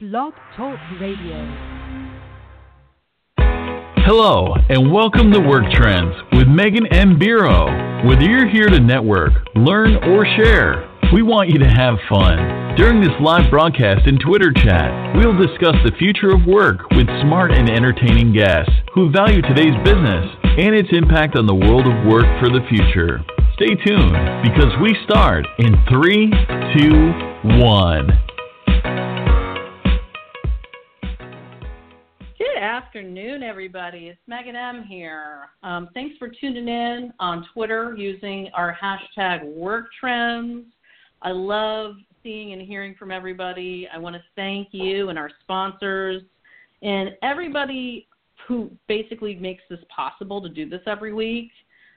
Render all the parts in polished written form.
Blog Talk Radio. Hello, and welcome to Work Trends with Megan M. Biro. Whether you're here to network, learn, or share, we want you to have fun. During this live broadcast and Twitter chat, we'll discuss the future of work with smart and entertaining guests who value today's business and its impact on the world of work for the future. Stay tuned, because we start in 3, 2, 1. Good afternoon, everybody. It's Megan M. here. Thanks for tuning in on Twitter using our hashtag WorkTrends. I love seeing and hearing from everybody. I want to thank you and our sponsors and everybody who basically makes this possible to do this every week.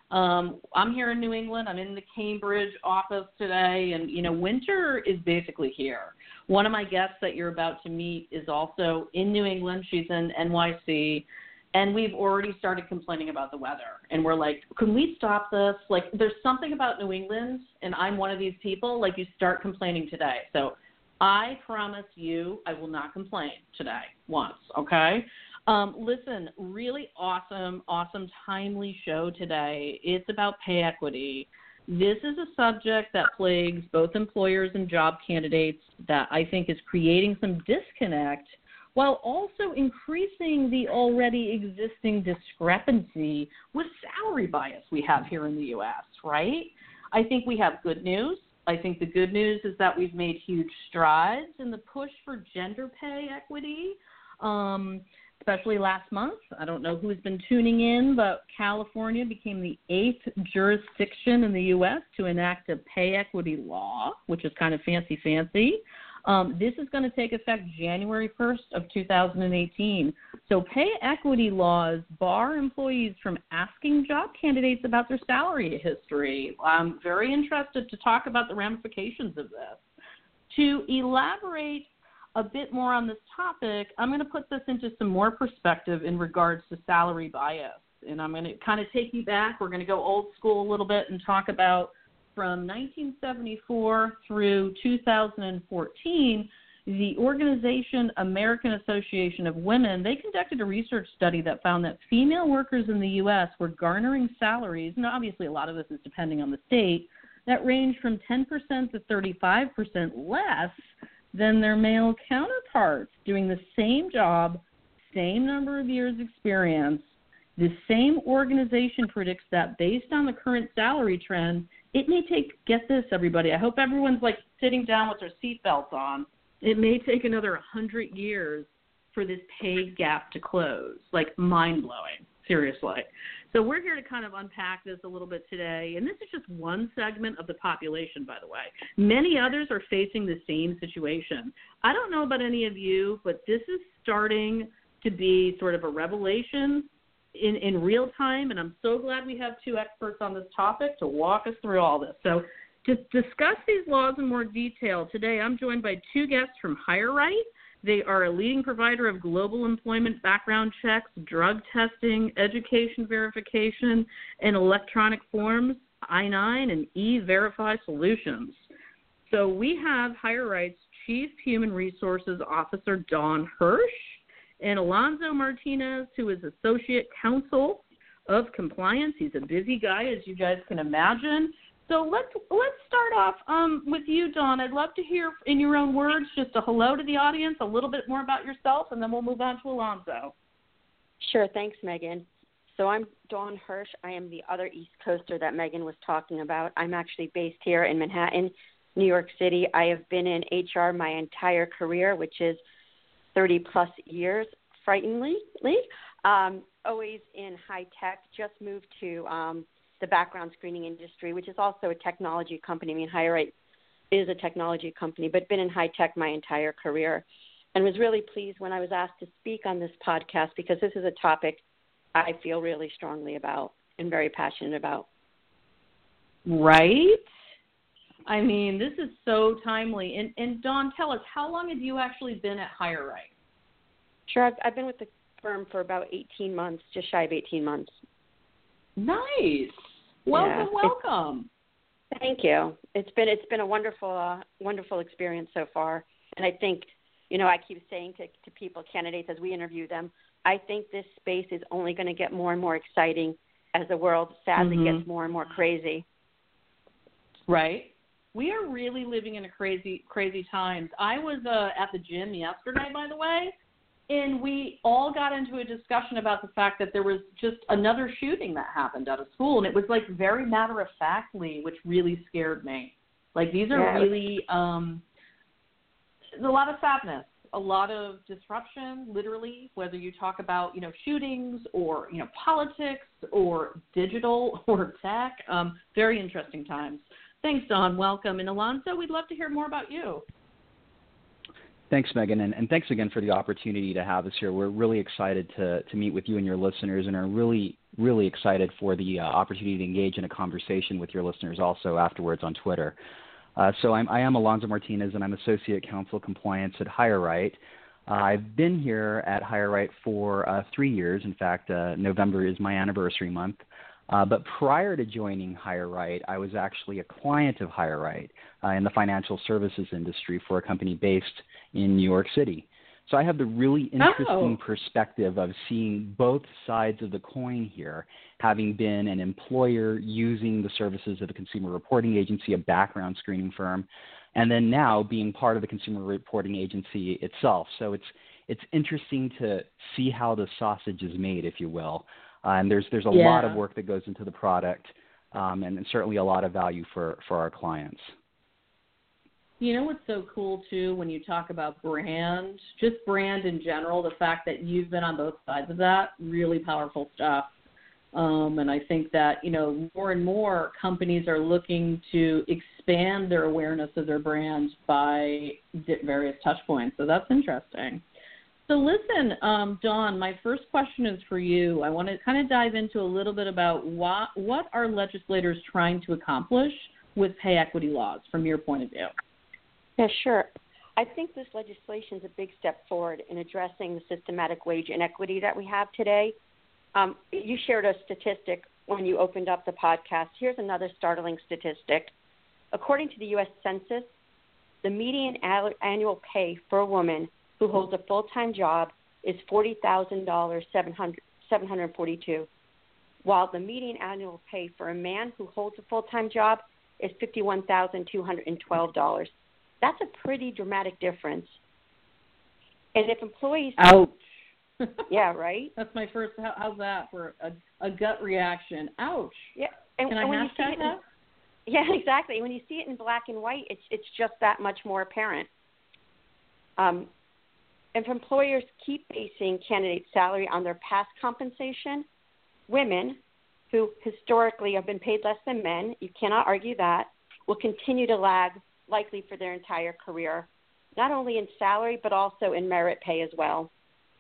I'm here in New England. I'm in the Cambridge office today, and, winter is basically here. One of my guests that you're about to meet is also in New England. She's in NYC, and we've already started complaining about the weather. And we're like, can we stop this? Like, there's something about New England, and I'm one of these people, like, you start complaining today. So I promise you I will not complain today once, okay? Listen, really awesome, timely show today. It's about pay equity. This is a subject that plagues both employers and job candidates that I think is creating some disconnect while also increasing the already existing discrepancy with salary bias we have here in the U.S., right? I think we have good news. I think the good news is that we've made huge strides in the push for gender pay equity. Especially last month. I don't know who's been tuning in, but California became the 8th jurisdiction in the U.S. to enact a pay equity law, which is kind of fancy. This is going to take effect January 1st of 2018. So pay equity laws bar employees from asking job candidates about their salary history. I'm very interested to talk about the ramifications of this. To elaborate a bit more on this topic, I'm going to put this into some more perspective in regards to salary bias. And I'm going to kind of take you back. We're going to go old school a little bit and talk about from 1974 through 2014, the organization American Association of Women, they conducted a research study that found that female workers in the U.S. were garnering salaries, and obviously a lot of this is depending on the state, that range from 10% to 35% less than their male counterparts doing the same job, same number of years experience. The same organization predicts that based on the current salary trend, it may take, get this, everybody, I hope everyone's like sitting down with their seatbelts on, it may take another 100 years for this pay gap to close. Like, mind-blowing, seriously. So we're here to kind of unpack this a little bit today, and this is just one segment of the population, by the way. Many others are facing the same situation. I don't know about any of you, but this is starting to be sort of a revelation in real time, and I'm so glad we have two experts on this topic to walk us through all this. So to discuss these laws in more detail, today I'm joined by two guests from HireRight. They are a leading provider of global employment background checks, drug testing, education verification, and electronic forms, I-9 and E-Verify solutions. So we have HireRight's Chief Human Resources Officer, Dawn Hirsch, and Alonzo Martinez, who is Associate Counsel of Compliance. He's a busy guy, as you guys can imagine. So let's start off with you, Dawn. I'd love to hear, in your own words, just a hello to the audience, a little bit more about yourself, and then we'll move on to Alonzo. Sure. Thanks, Megan. So I'm Dawn Hirsch. I am the other East Coaster that Megan was talking about. I'm actually based here in Manhattan, New York City. I have been in HR my entire career, which is 30-plus years, frighteningly. Always in high tech. Just moved to the background screening industry, which is also a technology company. I mean, HireRight is a technology company, but been in high tech my entire career, and was really pleased when I was asked to speak on this podcast, because this is a topic I feel really strongly about and very passionate about. Right? I mean, this is so timely. And Dawn, tell us, how long have you actually been at HireRight? Sure. I've been with the firm for about 18 months, just shy of 18 months. Nice. Welcome. Thank you. It's been a wonderful experience so far, and I think I keep saying to people, candidates, as we interview them, I think this space is only going to get more and more exciting as the world sadly gets more and more crazy. Right. We are really living in a crazy, crazy times. I was at the gym yesterday, by the way, and we all got into a discussion about the fact that there was just another shooting that happened at a school, and it was like very matter-of-factly, which really scared me. Like these are really a lot of sadness, a lot of disruption, literally, whether you talk about, shootings or, politics or digital or tech. Very interesting times. Thanks, Don. Welcome. And Alonso, we'd love to hear more about you. Thanks, Megan, and thanks again for the opportunity to have us here. We're really excited to meet with you and your listeners, and are really, really excited for the opportunity to engage in a conversation with your listeners also afterwards on Twitter. So I am Alonso Martinez, and I'm Associate Counsel Compliance at HireRight. I've been here at HireRight for 3 years. In fact, November is my anniversary month. But prior to joining HireRight, I was actually a client of HireRight in the financial services industry for a company based in New York City. So I have the really interesting perspective of seeing both sides of the coin here, having been an employer using the services of a consumer reporting agency, a background screening firm, and then now being part of the consumer reporting agency itself. So it's interesting to see how the sausage is made, if you will. And there's a lot of work that goes into the product, and certainly a lot of value for our clients. You know what's so cool, too, when you talk about brand, just brand in general, the fact that you've been on both sides of that, really powerful stuff. And I think that, more and more companies are looking to expand their awareness of their brand by various touch points. So that's interesting. So listen, Dawn, my first question is for you. I want to kind of dive into a little bit about what are legislators trying to accomplish with pay equity laws from your point of view? Yeah, sure. I think this legislation is a big step forward in addressing the systematic wage inequity that we have today. You shared a statistic when you opened up the podcast. Here's another startling statistic. According to the U.S. Census, the median annual pay for a woman who holds a full-time job is $40,742, while the median annual pay for a man who holds a full-time job is $51,212. That's a pretty dramatic difference. And if employees... Ouch. Yeah, right? That's my first... How's that for a gut reaction? Ouch. Yeah. Can I hashtag that? Yeah, exactly. When you see it in black and white, it's just that much more apparent. If employers keep basing candidates' salary on their past compensation, women, who historically have been paid less than men, you cannot argue that, will continue to lag likely for their entire career, not only in salary but also in merit pay as well.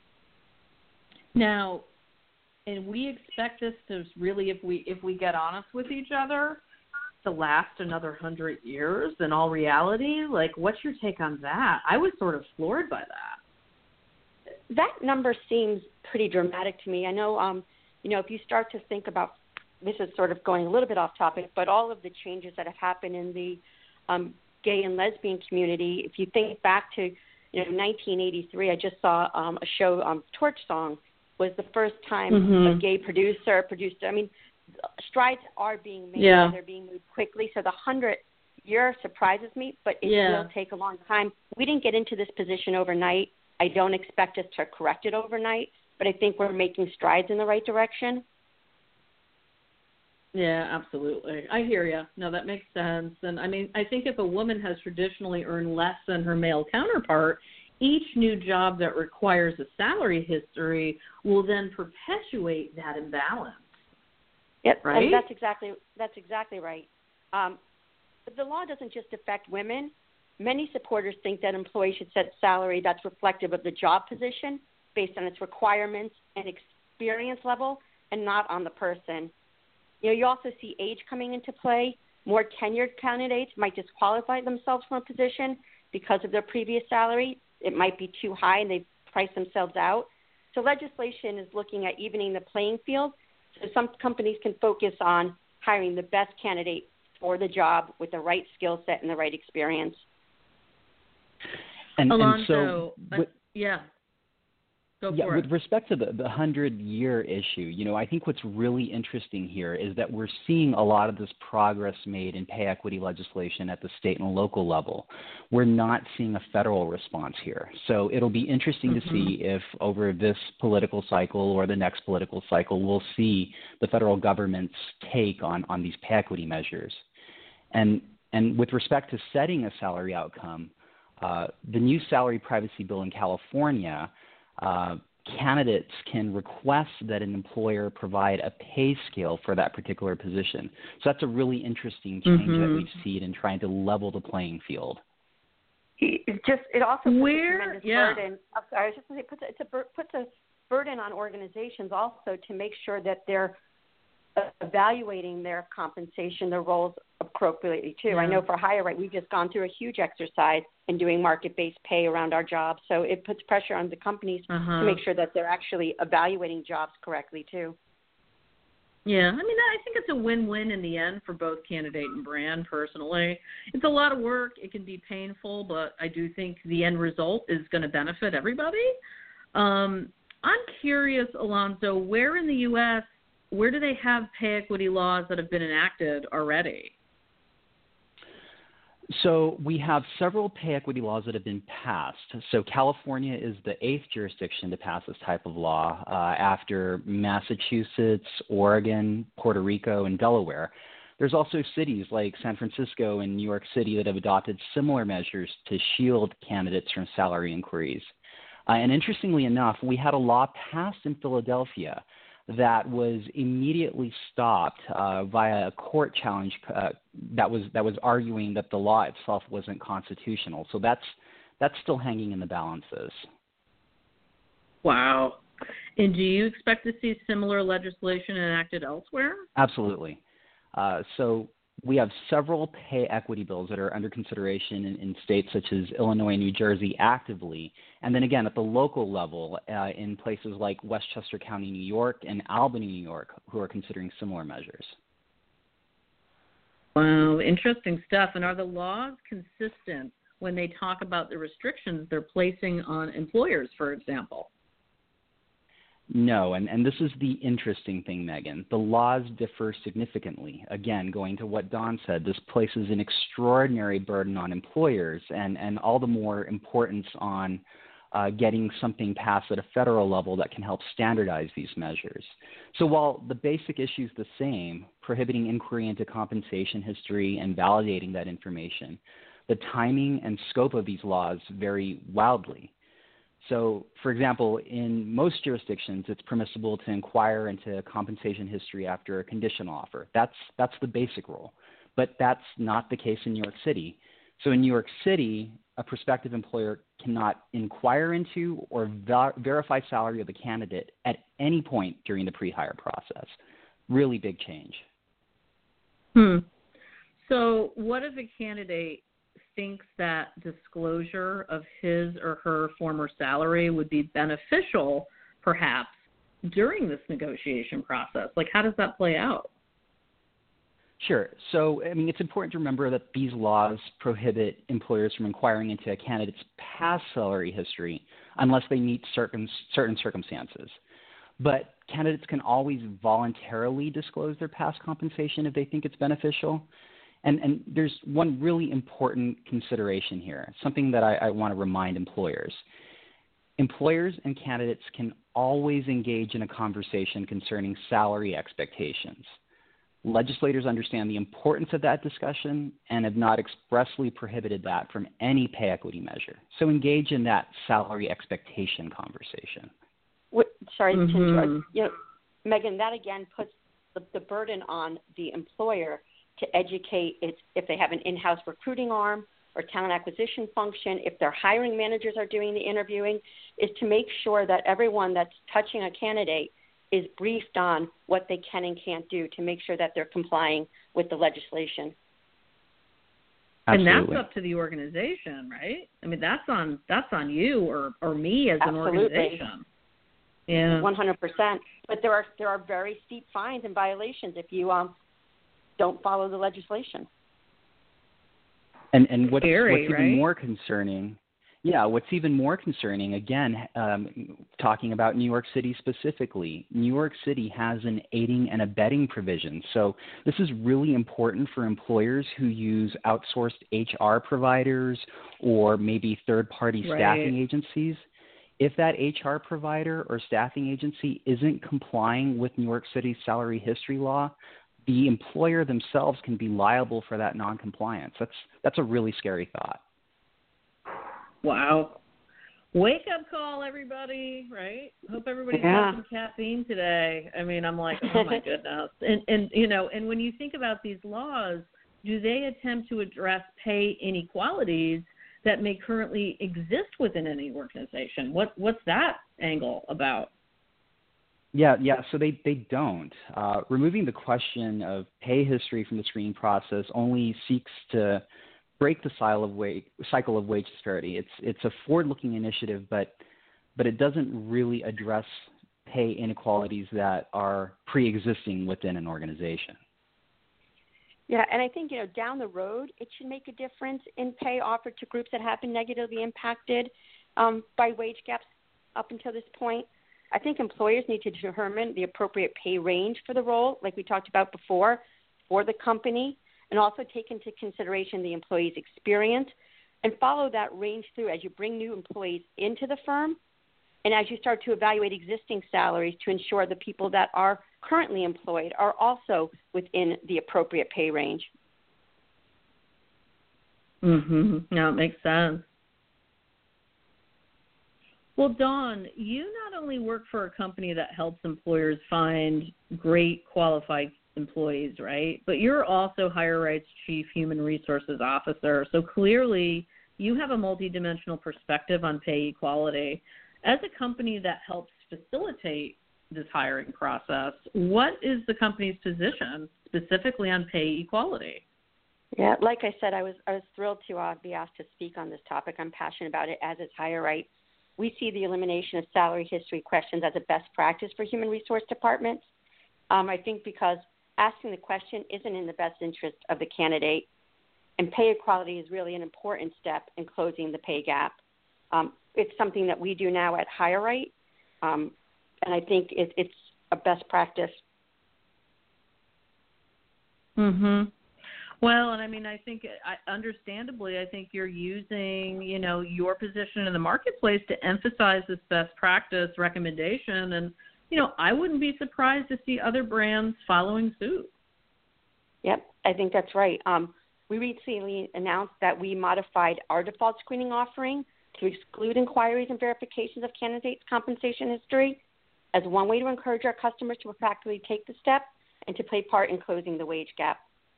Now, and we expect this to really, if we get honest with each other, to last another 100 years in all reality. Like, what's your take on that? I was sort of floored by that. That number seems pretty dramatic to me. I know, if you start to think about, this is sort of going a little bit off topic, but all of the changes that have happened in the gay and lesbian community, if you think back to 1983, I just saw a show, Torch Song, was the first time a gay producer produced. I mean, strides are being made. Yeah. They're being moved quickly. So the 100-year surprises me, but it will take a long time. We didn't get into this position overnight. I don't expect us to correct it overnight, but I think we're making strides in the right direction. Yeah, absolutely. I hear you. No, that makes sense. And I mean, I think if a woman has traditionally earned less than her male counterpart, each new job that requires a salary history will then perpetuate that imbalance. Yep, right? And that's exactly right. But the law doesn't just affect women. Many supporters think that employees should set salary that's reflective of the job position based on its requirements and experience level and not on the person. You also see age coming into play. More tenured candidates might disqualify themselves from a position because of their previous salary. It might be too high and they've priced themselves out. So legislation is looking at evening the playing field so some companies can focus on hiring the best candidate for the job with the right skill set and the right experience. Alonzo, and so, yeah. Go Yeah, for it. with respect to the 100-year issue, I think what's really interesting here is that we're seeing a lot of this progress made in pay equity legislation at the state and local level. We're not seeing a federal response here. So it'll be interesting to see if over this political cycle or the next political cycle, we'll see the federal government's take on these pay equity measures. And with respect to setting a salary outcome, the new salary privacy bill in California, candidates can request that an employer provide a pay scale for that particular position. So that's a really interesting change that we've seen in trying to level the playing field. It also puts a tremendous burden. I'm sorry, I was just going to say it puts a burden on organizations also to make sure that they're evaluating their compensation, their roles appropriately too. I know for HireRight, we've just gone through a huge exercise in doing market-based pay around our jobs. So it puts pressure on the companies to make sure that they're actually evaluating jobs correctly too. Yeah, I mean, I think it's a win-win in the end for both candidate and brand, personally. It's a lot of work. It can be painful, but I do think the end result is going to benefit everybody. I'm curious, Alonzo, where in the U.S., where do they have pay equity laws that have been enacted already? So we have several pay equity laws that have been passed. So California is the 8th jurisdiction to pass this type of law after Massachusetts, Oregon, Puerto Rico, and Delaware. There's also cities like San Francisco and New York City that have adopted similar measures to shield candidates from salary inquiries. And interestingly enough, we had a law passed in Philadelphia that was immediately stopped via a court challenge that was arguing that the law itself wasn't constitutional. So that's still hanging in the balances. Wow. And do you expect to see similar legislation enacted elsewhere? Absolutely. So we have several pay equity bills that are under consideration in states such as Illinois and New Jersey actively, and then again at the local level in places like Westchester County, New York, and Albany, New York, who are considering similar measures. Wow, interesting stuff. And are the laws consistent when they talk about the restrictions they're placing on employers, for example? No, and this is the interesting thing, Megan. The laws differ significantly. Again, going to what Don said, this places an extraordinary burden on employers and all the more importance on getting something passed at a federal level that can help standardize these measures. So while the basic issue is the same, prohibiting inquiry into compensation history and validating that information, the timing and scope of these laws vary wildly. So, for example, in most jurisdictions, it's permissible to inquire into compensation history after a conditional offer. That's the basic rule. But that's not the case in New York City. So in New York City, a prospective employer cannot inquire into or verify salary of the candidate at any point during the pre-hire process. Really big change. So what if a candidate thinks that disclosure of his or her former salary would be beneficial, perhaps, during this negotiation process? Like, how does that play out? Sure. So, I mean, it's important to remember that these laws prohibit employers from inquiring into a candidate's past salary history unless they meet certain circumstances. But candidates can always voluntarily disclose their past compensation if they think it's beneficial. And there's one really important consideration here, something that I want to remind employers. Employers and candidates can always engage in a conversation concerning salary expectations. Legislators understand the importance of that discussion and have not expressly prohibited that from any pay equity measure. So engage in that salary expectation conversation. Sorry to interrupt. Megan, that again puts the burden on the employer to educate if they have an in-house recruiting arm or talent acquisition function, if their hiring managers are doing the interviewing, is to make sure that everyone that's touching a candidate is briefed on what they can and can't do to make sure that they're complying with the legislation. Absolutely. And that's up to the organization, right? I mean, that's on you or me as an organization. Yeah, 100%. But there are very steep fines and violations if you don't follow the legislation. And what's Scary, even right? more concerning Yeah, what's even more concerning, again, talking about New York City specifically, New York City has an aiding and abetting provision. So this is really important for employers who use outsourced HR providers or maybe third-party staffing agencies. If that HR provider or staffing agency isn't complying with New York City's salary history law, the employer themselves can be liable for that noncompliance. That's a really scary thought. Wow. Wake up call, everybody, right? Hope everybody's got some caffeine today. I mean, I'm like, oh my goodness. And you know, and when you think about these laws, do they attempt to address pay inequalities that may currently exist within any organization? What's that angle about? Yeah. So they don't. Removing the question of pay history from the screening process only seeks to break the cycle of wage disparity. It's a forward-looking initiative, but it doesn't really address pay inequalities that are pre-existing within an organization. Yeah, and I think, down the road, it should make a difference in pay offered to groups that have been negatively impacted by wage gaps up until this point. I think employers need to determine the appropriate pay range for the role, like we talked about before, for the company, and also take into consideration the employee's experience and follow that range through as you bring new employees into the firm and as you start to evaluate existing salaries to ensure the people that are currently employed are also within the appropriate pay range. No, it makes sense. Well, Dawn, you not only work for a company that helps employers find great qualified employees, right? But you're also HireRight's Chief Human Resources Officer. So clearly you have a multidimensional perspective on pay equality. As a company that helps facilitate this hiring process, what is the company's position specifically on pay equality? Yeah, like I said, I was thrilled to be asked to speak on this topic. I'm passionate about it, as is HireRight. We see the elimination of salary history questions as a best practice for human resource departments. I think because asking the question isn't in the best interest of the candidate, and pay equality is really an important step in closing the pay gap. It's something that we do now at HireRight, and I think it's a best practice. Well, and I mean, I think, understandably, I think you're using, your position in the marketplace to emphasize this best practice recommendation. And, I wouldn't be surprised to see other brands following suit. Yep, I think that's right. We recently announced that we modified our default screening offering to exclude inquiries and verifications of candidates' compensation history as one way to encourage our customers to practically take the step and to play part in closing the wage gap.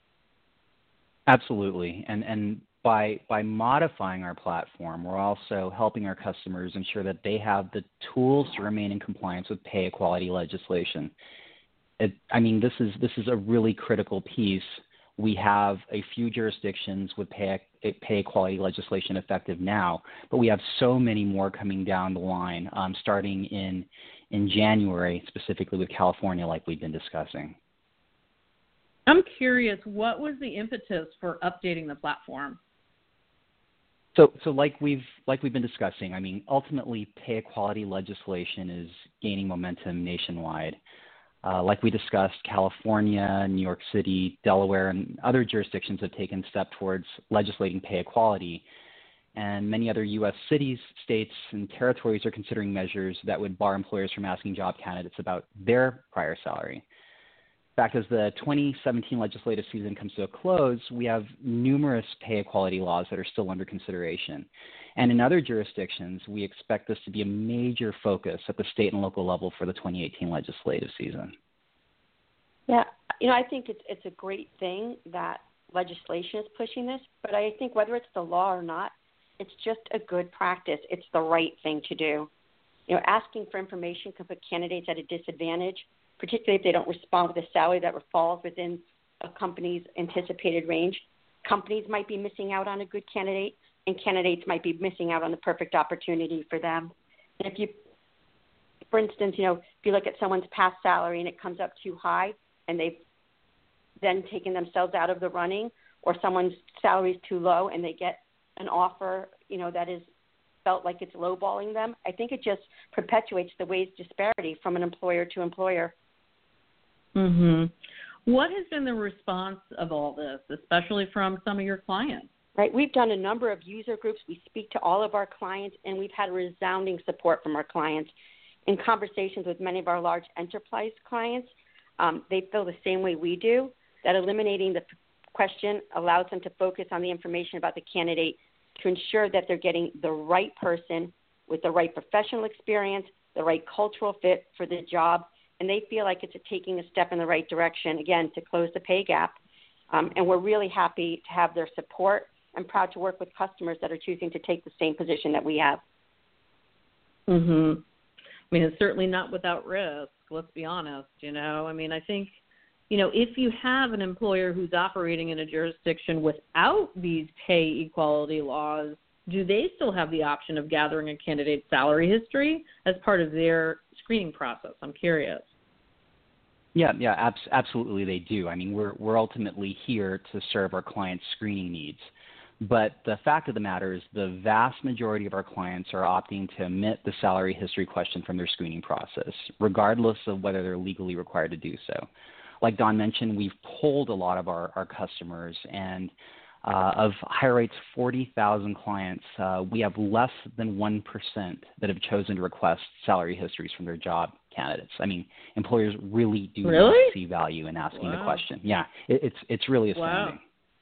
Absolutely. And by modifying our platform, we're also helping our customers ensure that they have the tools to remain in compliance with pay equality legislation. This is a really critical piece. We have a few jurisdictions with pay equality legislation effective now, but we have so many more coming down the line, starting in January, specifically with California, like we've been discussing. I'm curious, what was the impetus for updating the platform? So like we've been discussing, ultimately pay equality legislation is gaining momentum nationwide. Like we discussed, California, New York City, Delaware, and other jurisdictions have taken steps towards legislating pay equality. And many other U.S. cities, states, and territories are considering measures that would bar employers from asking job candidates about their prior salary. In fact, as the 2017 legislative season comes to a close, we have numerous pay equality laws that are still under consideration. And in other jurisdictions, we expect this to be a major focus at the state and local level for the 2018 legislative season. Yeah, I think it's a great thing that legislation is pushing this, but I think whether it's the law or not, it's just a good practice. It's the right thing to do. Asking for information can put candidates at a disadvantage, particularly if they don't respond with a salary that falls within a company's anticipated range. Companies might be missing out on a good candidate, and candidates might be missing out on the perfect opportunity for them. And if you, for instance, if you look at someone's past salary and it comes up too high and they've then taken themselves out of the running, or someone's salary is too low and they get an offer, that is felt like it's lowballing them. I think it just perpetuates the wage disparity from an employer to employer. Mm-hmm. What has been the response of all this, especially from some of your clients? Right. We've done a number of user groups. We speak to all of our clients, and we've had resounding support from our clients. In conversations with many of our large enterprise clients, they feel the same way we do, that eliminating the question allows them to focus on the information about the candidate to ensure that they're getting the right person with the right professional experience, the right cultural fit for the job, and they feel like it's taking a step in the right direction, again, to close the pay gap. And we're really happy to have their support and proud to work with customers that are choosing to take the same position that we have. Mm-hmm. I mean, it's certainly not without risk, let's be honest, I mean, I think, if you have an employer who's operating in a jurisdiction without these pay equality laws, do they still have the option of gathering a candidate's salary history as part of their screening process? I'm curious. Yeah, absolutely they do. I mean, we're ultimately here to serve our clients' screening needs. But the fact of the matter is the vast majority of our clients are opting to omit the salary history question from their screening process, regardless of whether they're legally required to do so. Like Dawn mentioned, we've polled a lot of our customers, and of HireRight's 40,000 clients, we have less than 1% that have chosen to request salary histories from their job candidates. I mean, employers really do not see value in asking the question. Yeah, it's really astounding. Wow.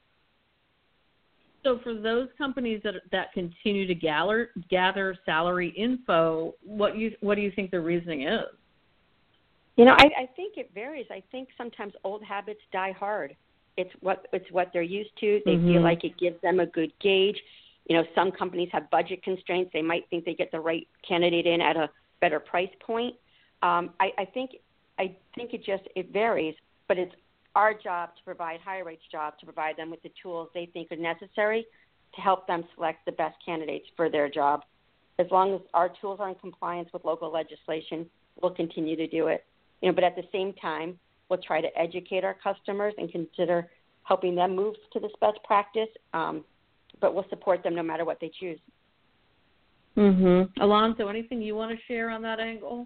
So for those companies that continue to gather salary info, what do you think the reasoning is? I think it varies. I think sometimes old habits die hard. It's what they're used to. They feel like it gives them a good gauge. Some companies have budget constraints. They might think they get the right candidate in at a better price point. I think it varies, but it's our job to provide, HireRight's job to provide them with the tools they think are necessary to help them select the best candidates for their job. As long as our tools are in compliance with local legislation, we'll continue to do it. But at the same time, we'll try to educate our customers and consider helping them move to this best practice, but we'll support them no matter what they choose. Mm-hmm. Alonzo, anything you want to share on that angle?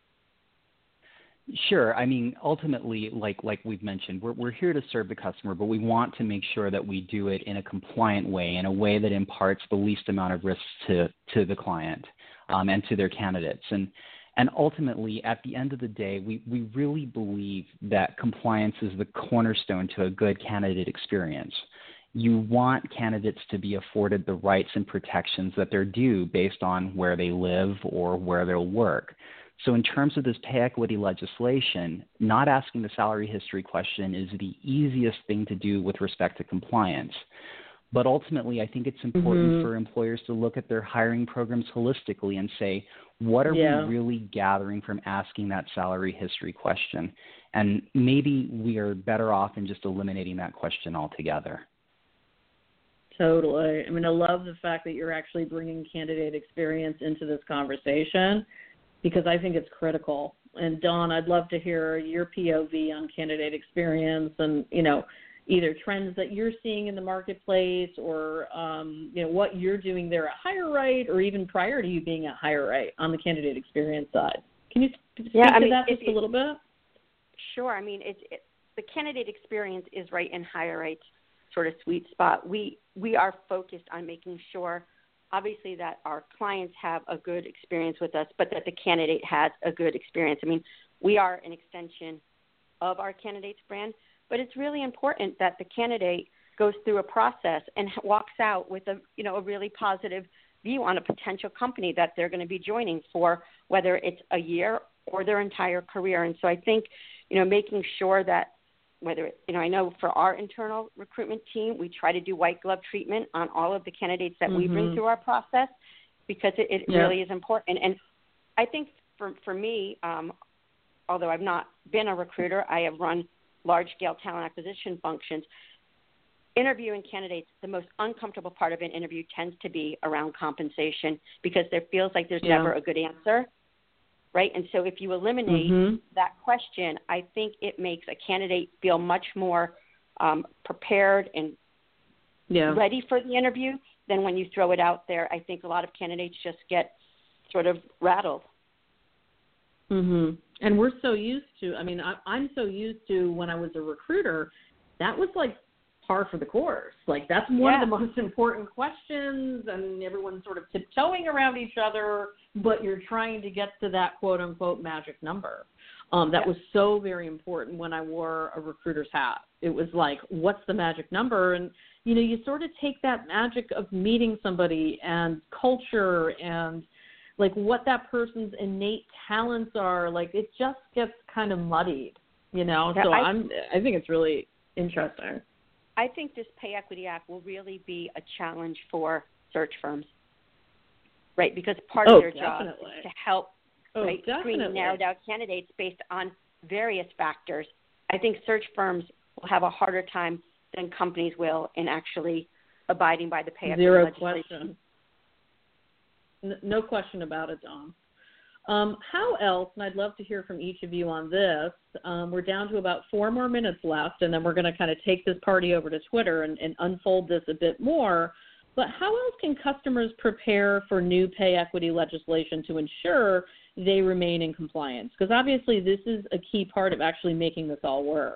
Sure. I mean, ultimately, like we've mentioned, we're here to serve the customer, but we want to make sure that we do it in a compliant way, in a way that imparts the least amount of risk to the client and to their candidates. And ultimately, at the end of the day, we really believe that compliance is the cornerstone to a good candidate experience. You want candidates to be afforded the rights and protections that they're due based on where they live or where they'll work. So in terms of this pay equity legislation, not asking the salary history question is the easiest thing to do with respect to compliance. But ultimately, I think it's important for employers to look at their hiring programs holistically and say, what are we really gathering from asking that salary history question? And maybe we are better off in just eliminating that question altogether. Totally. I mean, I love the fact that you're actually bringing candidate experience into this conversation, because I think it's critical. And Dawn, I'd love to hear your POV on candidate experience and, either trends that you're seeing in the marketplace or, what you're doing there at HireRight or even prior to you being at HireRight on the candidate experience side. Can you speak to that just a little bit? Sure. I mean, the candidate experience is right in HireRight's sort of sweet spot. We are focused on making sure, obviously, that our clients have a good experience with us, but that the candidate has a good experience. I mean, we are an extension of our candidate's brand, but it's really important that the candidate goes through a process and walks out with a really positive view on a potential company that they're going to be joining for, whether it's a year or their entire career. And so I think, making sure that whether, I know for our internal recruitment team, we try to do white glove treatment on all of the candidates that we bring through our process, because it really is important. And I think for me, although I've not been a recruiter, I have run large-scale talent acquisition functions. Interviewing candidates, the most uncomfortable part of an interview tends to be around compensation, because there feels like there's never a good answer, right? And so if you eliminate that question, I think it makes a candidate feel much more prepared and ready for the interview, then when you throw it out there, I think a lot of candidates just get sort of rattled. Mhm. And we're so used to, I mean, I'm so used to when I was a recruiter, that was like par for the course. Like that's one of the most important questions, and everyone's sort of tiptoeing around each other, but you're trying to get to that quote unquote magic number. That was so very important when I wore a recruiter's hat. It was like, what's the magic number? And, you know, you sort of take that magic of meeting somebody and culture and like what that person's innate talents are. Like it just gets kind of muddied, you know? So I think it's really interesting. I think this Pay Equity Act will really be a challenge for search firms, right? Because part of their job is to help screen and narrow down candidates based on various factors. I think search firms will have a harder time than companies will in actually abiding by the pay equity legislation. Question. No question about it, Dawn. How else, and I'd love to hear from each of you on this, we're down to about 4 more minutes left, and then we're going to kind of take this party over to Twitter and unfold this a bit more. But how else can customers prepare for new pay equity legislation to ensure they remain in compliance? Because obviously this is a key part of actually making this all work.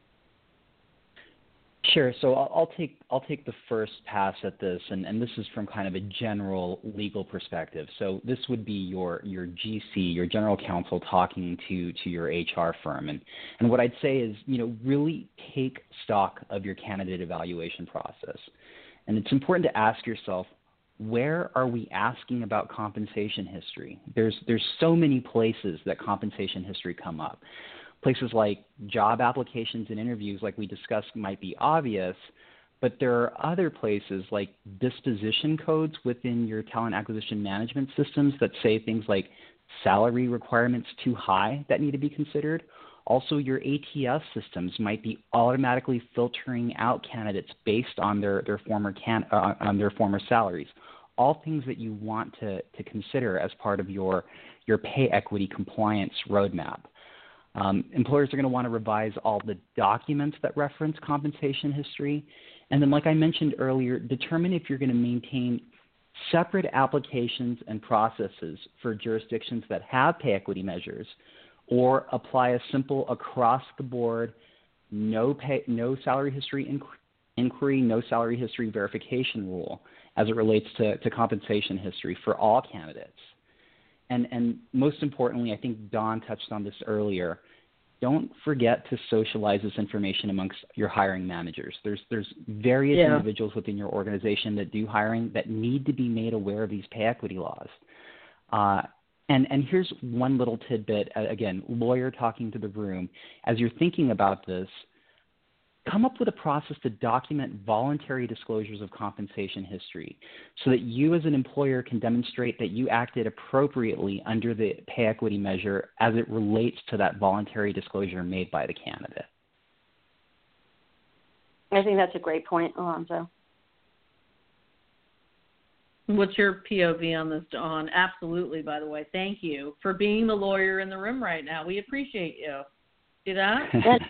Sure. So I'll take the first pass at this, and this is from kind of a general legal perspective. So this would be your GC, your general counsel, talking to your HR firm, and what I'd say is, you know, really take stock of your candidate evaluation process, and it's important to ask yourself, where are we asking about compensation history? There's so many places that compensation history come up. Places like job applications and interviews, like we discussed, might be obvious, but there are other places like disposition codes within your talent acquisition management systems that say things like salary requirements too high that need to be considered. Also, your ATS systems might be automatically filtering out candidates based on their former salaries. All things that you want to consider as part of your pay equity compliance roadmap. Employers are going to want to revise all the documents that reference compensation history. And then, like I mentioned earlier, determine if you're going to maintain separate applications and processes for jurisdictions that have pay equity measures, or apply a simple across-the-board no salary history inquiry, no salary history verification rule as it relates to compensation history for all candidates. And most importantly, I think Dawn touched on this earlier, don't forget to socialize this information amongst your hiring managers. There's various individuals within your organization that do hiring that need to be made aware of these pay equity laws. And here's one little tidbit, again, lawyer talking to the room. As you're thinking about this, come up with a process to document voluntary disclosures of compensation history so that you as an employer can demonstrate that you acted appropriately under the pay equity measure as it relates to that voluntary disclosure made by the candidate. I think that's a great point, Alonzo. What's your POV on this, Dawn? Absolutely, by the way. Thank you for being the lawyer in the room right now. We appreciate you. See that?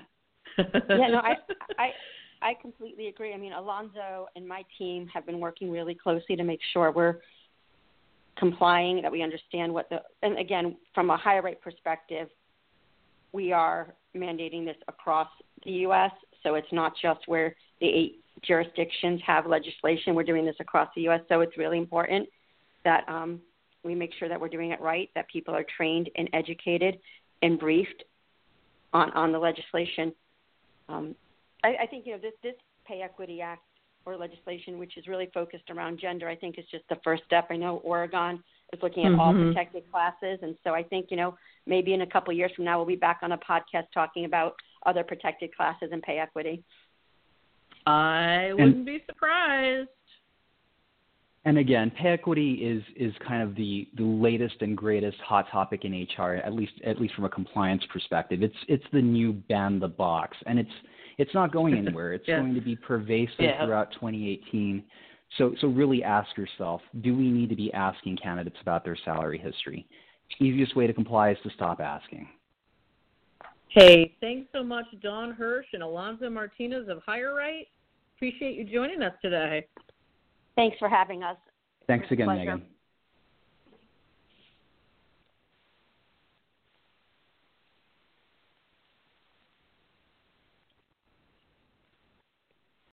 I completely agree. I mean, Alonzo and my team have been working really closely to make sure we're complying, that we understand and again, from a higher rate perspective, we are mandating this across the U.S., so it's not just where the 8 jurisdictions have legislation. We're doing this across the U.S., so it's really important that we make sure that we're doing it right, that people are trained and educated and briefed on the legislation. I think, you know, this Pay Equity Act or legislation, which is really focused around gender, I think is just the first step. I know Oregon is looking at all protected classes, and so I think, you know, maybe in a couple of years from now we'll be back on a podcast talking about other protected classes and pay equity. I wouldn't be surprised. And again, pay equity is kind of the latest and greatest hot topic in HR, at least from a compliance perspective. It's the new ban the box, and it's not going anywhere. It's going to be pervasive throughout 2018. So really ask yourself, do we need to be asking candidates about their salary history? The easiest way to comply is to stop asking. Hey, thanks so much, Dawn Hirsch and Alonzo Martinez of HireRight. Appreciate you joining us today. Thanks for having us. Thanks again, Pleasure. Megan.